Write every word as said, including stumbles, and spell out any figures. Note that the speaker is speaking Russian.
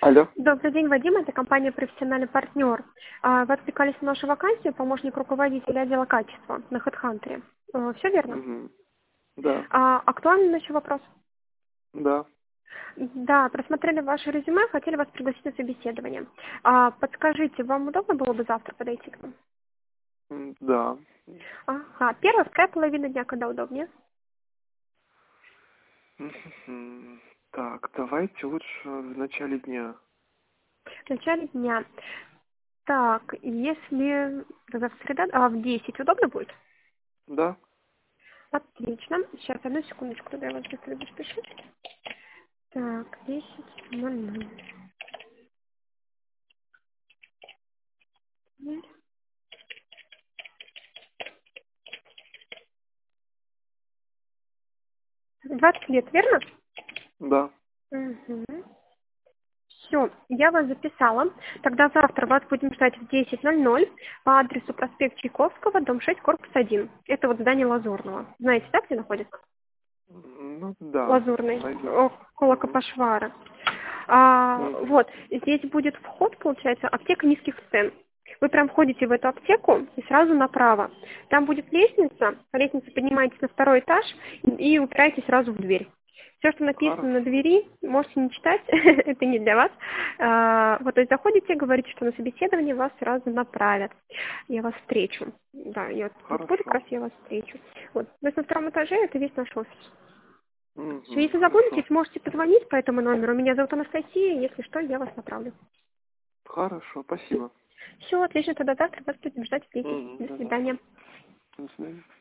Алло. Добрый день, Вадим, это компания «Профессиональный партнер». А, Вы откликались на нашу вакансию, помощник руководителя отдела качества на HeadHunter. Все верно? Угу. Да. А, Актуальный еще вопрос? Да. Да, просмотрели ваше резюме, хотели вас пригласить на собеседование. А, Подскажите, вам удобно было бы завтра подойти к нам? М, Да. Ага, первая, вторая половина дня, когда удобнее? Мгм. Так, давайте лучше в начале дня. В начале дня. Так, если завтра среда, а в десять удобно будет? Да? Отлично. Сейчас, одну секундочку, тогда я вас быстро запишу. Так, десять ноль ноль. двадцать лет, верно? Да. Угу. Все, я вас записала. Тогда завтра вас будем ждать в десять ноль ноль по адресу проспект Чайковского, дом шесть, корпус один. Это вот здание Лазурного. Знаете, да, где находится? М, Ну да. Лазурный, Пойдет. около Угу. Капошвара. А, Угу. вот, здесь будет вход, получается, аптека низких цен. Вы прям входите в эту аптеку и сразу направо. Там будет лестница, по лестнице поднимаетесь на второй этаж и и упираетесь сразу в дверь. Все, что написано на Хорошо. двери, можете не читать, это не для вас. А, вот, то есть заходите, говорите, что на собеседование вас сразу направят. Я вас встречу. Да, я вот буду, как Хорошо. раз я вас встречу. Вот, то есть на втором этаже это весь наш офис. Всё, Угу. если Хорошо. забудете, можете позвонить по этому номеру. Меня зовут Анастасия, если что, я вас направлю. Хорошо. Спасибо. Все, отлично, тогда завтра вас будем ждать встреки. Угу. До До завтра. свидания. До свидания.